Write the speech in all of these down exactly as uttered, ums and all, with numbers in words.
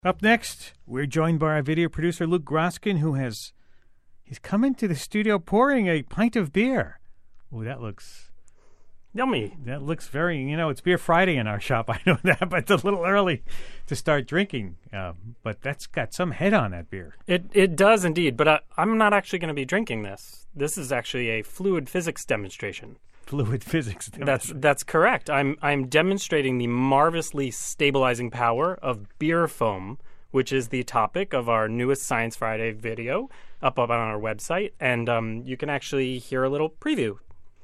Up next, we're joined by our video producer, Luke Groskin, who has he's come into the studio pouring a pint of beer. Oh, that looks yummy. That looks very, you know, it's Beer Friday in our shop. I know that, but it's a little early to start drinking. Uh, but that's got some head on that beer. It it does indeed, but I, I'm not actually going to be drinking this. This is actually a fluid physics demonstration. Fluid physics. That's that's correct. I'm I'm demonstrating the marvelously stabilizing power of beer foam, which is the topic of our newest Science Friday video up, up on our website, and um, you can actually hear a little preview.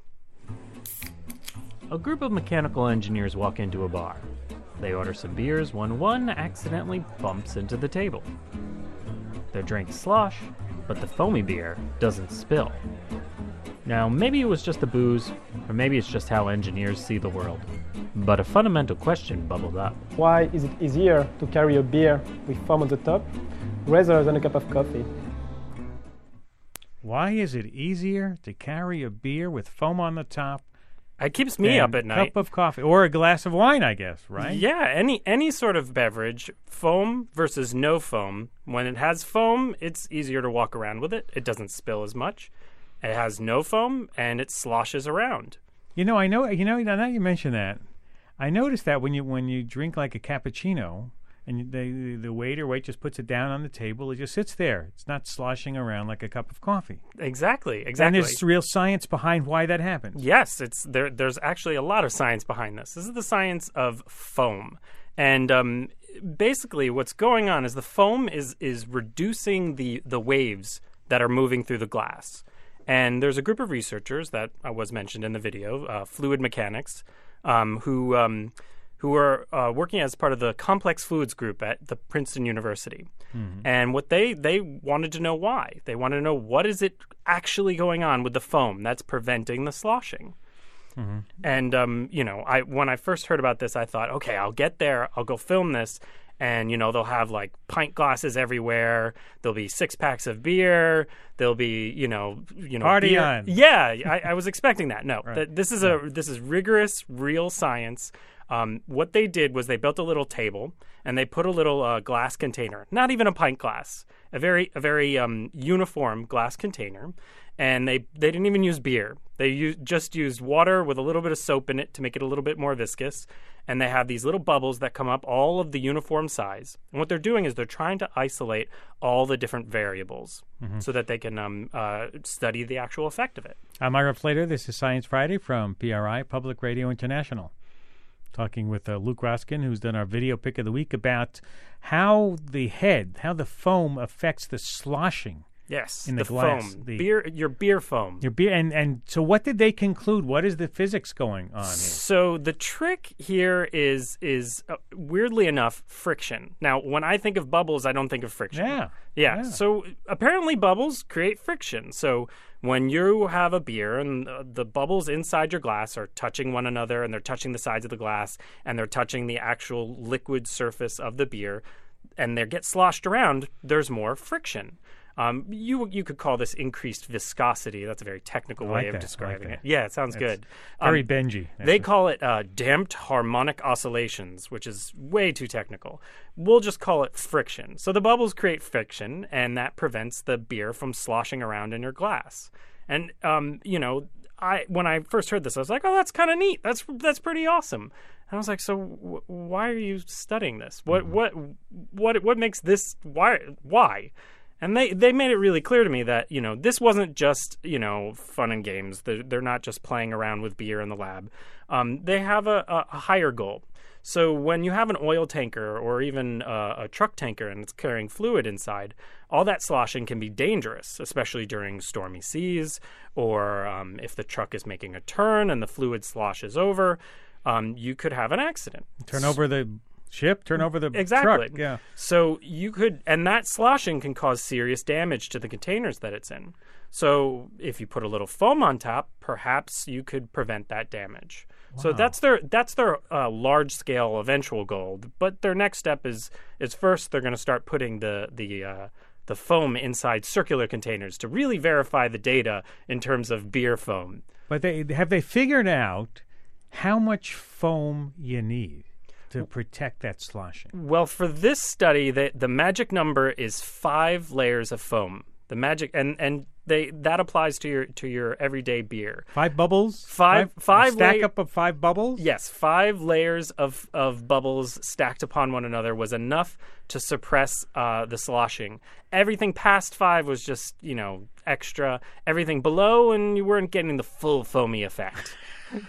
A group of mechanical engineers walk into a bar. They order some beers when one accidentally bumps into the table. Their drinks slosh, but the foamy beer doesn't spill. Now, maybe it was just the booze, or maybe it's just how engineers see the world. But a fundamental question bubbled up. Why is it easier to carry a beer with foam on the top rather than a cup of coffee? Why is it easier to carry a beer with foam on the top? It keeps me up at night. A cup of coffee, or a glass of wine, I guess, right? Yeah, any any sort of beverage, foam versus no foam. When it has foam, it's easier to walk around with it. It doesn't spill as much. It has no foam, and it sloshes around. You know, I know. You know, now that you mention that, I noticed that when you when you drink like a cappuccino, and the the waiter waitress puts it down on the table, it just sits there. It's not sloshing around like a cup of coffee. Exactly, exactly. And there's real science behind why that happens. Yes, it's there. There's actually a lot of science behind this. This is the science of foam, and um, basically, what's going on is the foam is is reducing the the waves that are moving through the glass. And there's a group of researchers that uh, was mentioned in the video, uh, fluid mechanics, um, who um, who are uh, working as part of the complex fluids group at the Princeton University. Mm-hmm. And what they they wanted to know why. They wanted to know what is it actually going on with the foam that's preventing the sloshing. Mm-hmm. And um, you know, I when I first heard about this, I thought, okay, I'll get there, I'll go film this. And, you know, they'll have, like, pint glasses everywhere. There'll be six packs of beer. There'll be, you know... you know, Party beer. on. Yeah, I, I was expecting that. No, right. th- this is a this is rigorous, real science. Um, what they did was they built a little table, and they put a little uh, glass container, not even a pint glass, a very a very um, uniform glass container. And they, they didn't even use beer. They u- just used water with a little bit of soap in it to make it a little bit more viscous. And they have these little bubbles that come up all of the uniform size. And what they're doing is they're trying to isolate all the different variables mm-hmm. so that they can um, uh, study the actual effect of it. I'm Ira Flater. This is Science Friday from P R I, Public Radio International. Talking with uh, Luke Groskin, who's done our video pick of the week, about how the head, how the foam affects the sloshing. Yes, in the, the glass, foam, the, beer, your beer foam. Your beer, and, and so what did they conclude? What is the physics going on here? So the trick here is is uh, weirdly enough friction. Now, when I think of bubbles, I don't think of friction. Yeah, yeah. yeah. So apparently, bubbles create friction. So when you have a beer and uh, the bubbles inside your glass are touching one another, and they're touching the sides of the glass, and they're touching the actual liquid surface of the beer, and they get sloshed around, there's more friction. Um, you you could call this increased viscosity. That's a very technical like way of that. describing like it. Yeah, it sounds That's good. Very um, Benji. That's they call it uh, damped harmonic oscillations, which is way too technical. We'll just call it friction. So the bubbles create friction, and that prevents the beer from sloshing around in your glass. And um, you know, I when I first heard this, I was like, "Oh, that's kind of neat. That's that's pretty awesome." And I was like, "So w- why are you studying this? What mm-hmm. what what what makes this why why?" And they, they made it really clear to me that, you know, this wasn't just, you know, fun and games. They're, they're not just playing around with beer in the lab. Um, they have a, a, a higher goal. So when you have an oil tanker or even a, a truck tanker and it's carrying fluid inside, all that sloshing can be dangerous, especially during stormy seas or um, if the truck is making a turn and the fluid sloshes over, um, you could have an accident. Turn over the... Ship, turn over the exactly. truck. Yeah. So you could, and that sloshing can cause serious damage to the containers that it's in. So if you put a little foam on top, perhaps you could prevent that damage. Wow. So that's their that's their uh, large scale eventual goal. But their next step is is first they're going to start putting the the uh, the foam inside circular containers to really verify the data in terms of beer foam. But they have they figured out how much foam you need? to protect that sloshing? Well, for this study, the, the magic number is five layers of foam. The magic and and they that applies to your to your everyday beer. Five bubbles. Five five, five stack la- up of five bubbles. Yes, five layers of of bubbles stacked upon one another was enough to suppress uh, the sloshing. Everything past five was just you know extra. Everything below, and you weren't getting the full foamy effect.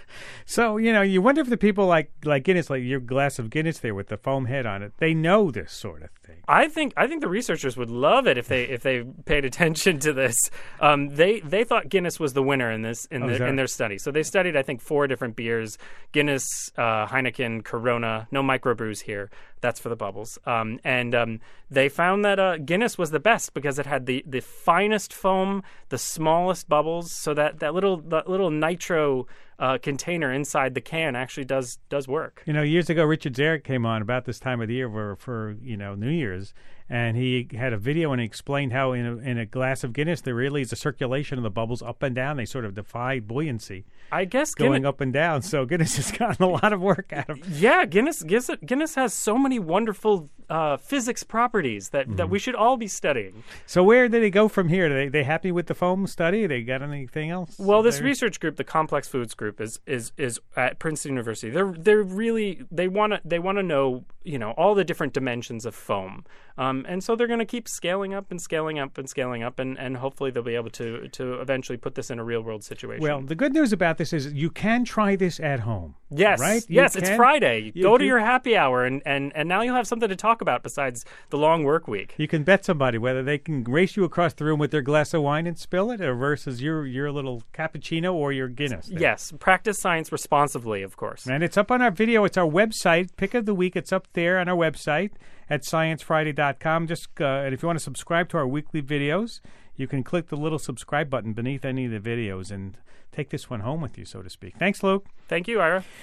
So, you know, you wonder if the people like like Guinness, like your glass of Guinness there with the foam head on it, they know this sort of thing. I think I think the researchers would love it if they if they paid attention to this. Um, they they thought Guinness was the winner in this in, Oh, the, is that in their study. So they studied I think four different beers: Guinness, uh, Heineken, Corona. No microbrews here. That's for the bubbles. Um, and um, they found that uh, Guinness was the best because it had the, the finest foam, the smallest bubbles. So that, that little that little nitro uh, container inside the can actually does does work. You know, years ago, Richard Zarek came on about this time of the year for, for you know, New Year's, and he had a video and he explained how in a, in a glass of Guinness there really is a circulation of the bubbles up and down. They sort of defy buoyancy. I guess going Guinness, up and down. So Guinness has gotten a lot of work out of it. Yeah, Guinness Guinness, Guinness has so many wonderful uh, physics properties that, mm-hmm. that we should all be studying. So where do they go from here? Are they, they happy with the foam study? They got anything else? Well, this there? research group, the Complex Foods Group, is is is at Princeton University. They're they're really they want to they want to know you know all the different dimensions of foam, um, and so they're going to keep scaling up and scaling up and scaling up, and, and hopefully they'll be able to to eventually put this in a real world situation. Well, the good news about this is you can try this at home. Yes, right? You yes, can? It's Friday. You Go to can- your happy hour, and, and, and now you'll have something to talk about besides the long work week. You can bet somebody whether they can race you across the room with their glass of wine and spill it, or versus your your little cappuccino or your Guinness. there. Yes, practice science responsibly, of course. And it's up on our video. It's our website, Pick of the Week. It's up there on our website at science friday dot com. Just uh, and if you want to subscribe to our weekly videos, you can click the little subscribe button beneath any of the videos and take this one home with you, so to speak. Thanks, Luke. Thank you, Ira.